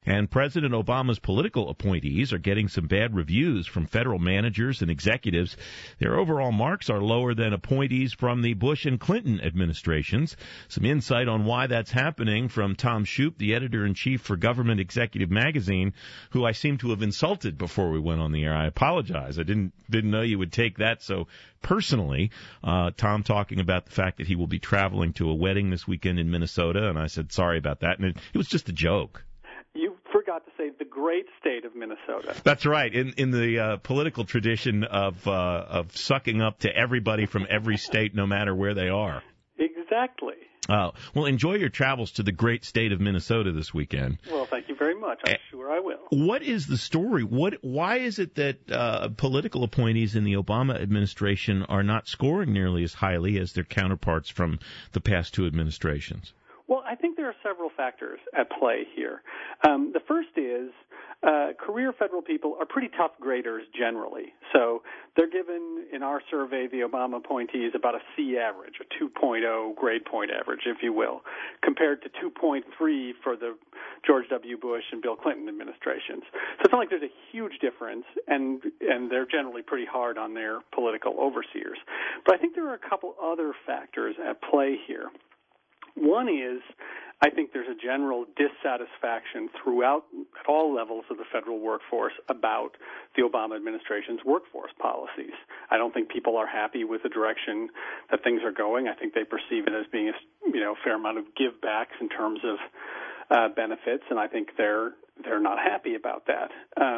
And President Obama's political appointees are getting some bad reviews from federal managers and executives. Their overall marks are lower than appointees from the Bush and Clinton administrations. Some insight on why that's happening from Tom Shoup, the editor-in-chief for Government Executive Magazine, who I seem to have insulted before we went on the air. I apologize. I didn't know you would take that so personally. Tom talking about the fact that he will be traveling to a wedding this weekend in Minnesota, and I said sorry about that, and it was just a joke. You forgot to say the great state of Minnesota. That's right. In the political tradition of sucking up to everybody from every state, no matter where they are. Exactly. Well, enjoy your travels to the great state of Minnesota this weekend. Well, thank you very much. I'm sure I will. What is the story? Why is it that political appointees in the Obama administration are not scoring nearly as highly as their counterparts from the past two administrations? Well, I think there are several factors at play here. The first is career federal people are pretty tough graders generally. So they're given, in our survey, the Obama appointees about a C average, a 2.0 grade point average, if you will, compared to 2.3 for the George W. Bush and Bill Clinton administrations. So it's not like there's a huge difference, and they're generally pretty hard on their political overseers. But I think there are a couple other factors at play here. One is, I think there's a general dissatisfaction throughout at all levels of the federal workforce about the Obama administration's workforce policies. I don't think people are happy with the direction that things are going. I think they perceive it as being a fair amount of give backs in terms of benefits, and I think they're not happy about that.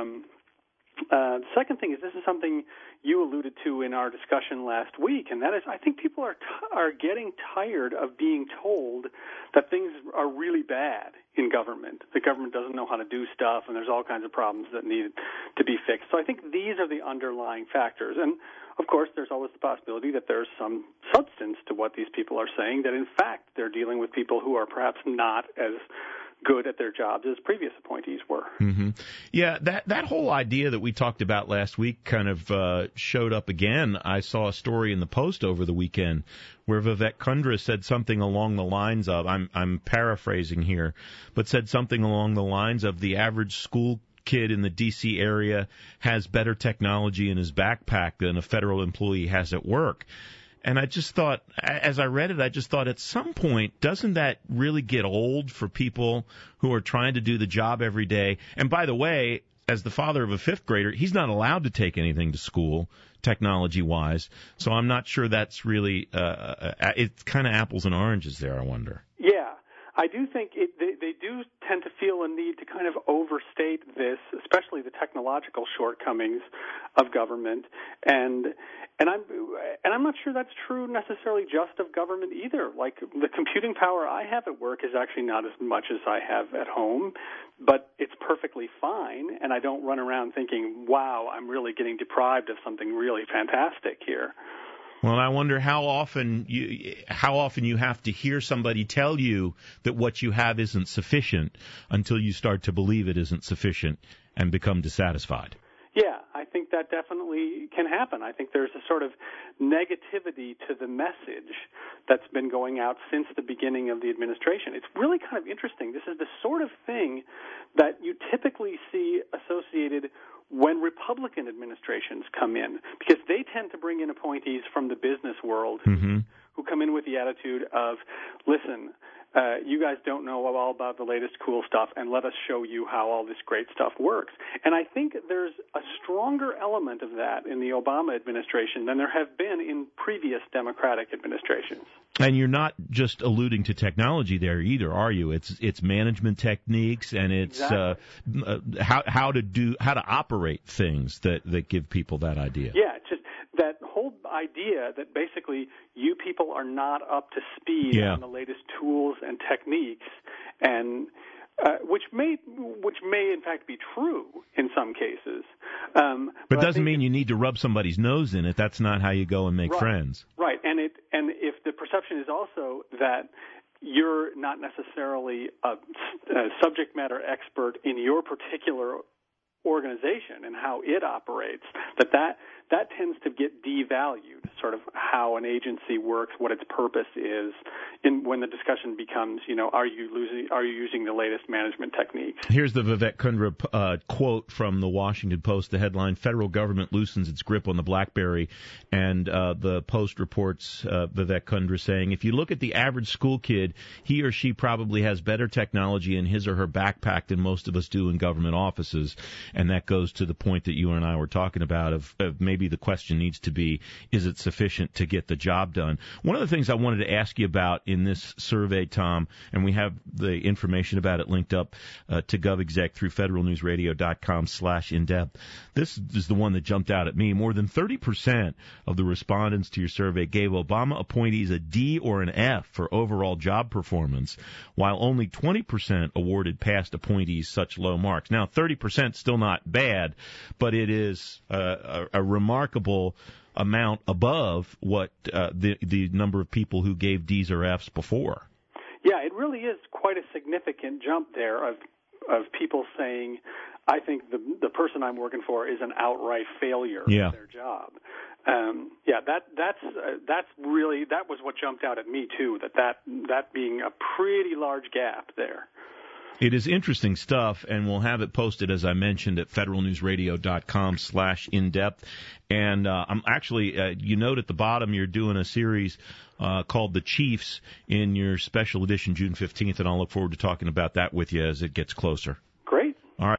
The second thing is, this is something you alluded to in our discussion last week, and that is, I think people are getting tired of being told that things are really bad in government. The government doesn't know how to do stuff, and there's all kinds of problems that need to be fixed. So I think these are the underlying factors. And, of course, there's always the possibility that there's some substance to what these people are saying, that, in fact, they're dealing with people who are perhaps not as good at their jobs as previous appointees were. Mm-hmm. Yeah, that whole idea that we talked about last week kind of showed up again. I saw a story in the Post over the weekend where Vivek Kundra said something along the lines of, I'm paraphrasing here, but said something along the lines of the average school kid in the D.C. area has better technology in his backpack than a federal employee has at work. And I just thought, as I read it, at some point, doesn't that really get old for people who are trying to do the job every day? And by the way, as the father of a fifth grader, he's not allowed to take anything to school, technology-wise. So I'm not sure that's really, it's kind of apples and oranges there, I wonder. Yeah. I do think they do tend to feel a need to kind of overstate this, especially the technological shortcomings of government, and I'm not sure that's true necessarily just of government either. Like, the computing power I have at work is actually not as much as I have at home, but it's perfectly fine, and I don't run around thinking, wow, I'm really getting deprived of something really fantastic here. Well, I wonder how often you have to hear somebody tell you that what you have isn't sufficient until you start to believe it isn't sufficient and become dissatisfied. Yeah, I think that definitely can happen. I think there's a sort of negativity to the message that's been going out since the beginning of the administration. It's really kind of interesting. This is the sort of thing that you typically see associated when Republican administrations come in, because they tend to bring in appointees from the business world who come in with the attitude of, listen, you guys don't know all about the latest cool stuff, and let us show you how all this great stuff works. And I think there's a stronger element of that in the Obama administration than there have been in previous Democratic administrations. And you're not just alluding to technology there either, are you? It's management techniques, and it's how to operate things that give people that idea. Yeah, just that whole idea that basically you people are not up to speed on the latest tools and techniques, and which may in fact be true in some cases. But it doesn't mean you need to rub somebody's nose in it. That's not how you go and make friends. Right, and if the perception is also that you're not necessarily a subject matter expert in your particular organization and how it operates, that tends to get devalued, sort of how an agency works, what its purpose is, when the discussion becomes, are you using the latest management techniques? Here's the Vivek Kundra quote from the Washington Post, the headline, "Federal Government Loosens Its Grip on the BlackBerry," and the Post reports Vivek Kundra saying, "If you look at the average school kid, he or she probably has better technology in his or her backpack than most of us do in government offices." And that goes to the point that you and I were talking about of maybe the question needs to be, is it sufficient to get the job done? One of the things I wanted to ask you about in this survey, Tom, and we have the information about it linked up to GovExec through federalnewsradio.com/in-depth. This is the one that jumped out at me. More than 30% of the respondents to your survey gave Obama appointees a D or an F for overall job performance, while only 20% awarded past appointees such low marks. Now, 30% still not bad, but it is a remarkable amount above what the number of people who gave D's or F's before. Yeah, it really is quite a significant jump there of people saying, I think the person I'm working for is an outright failure of their job. That's really, that was what jumped out at me too, that being a pretty large gap there. It is interesting stuff, and we'll have it posted, as I mentioned, at federalnewsradio.com/in-depth. And I'm actually, you note at the bottom, you're doing a series called The Chiefs in your special edition June 15th, and I'll look forward to talking about that with you as it gets closer.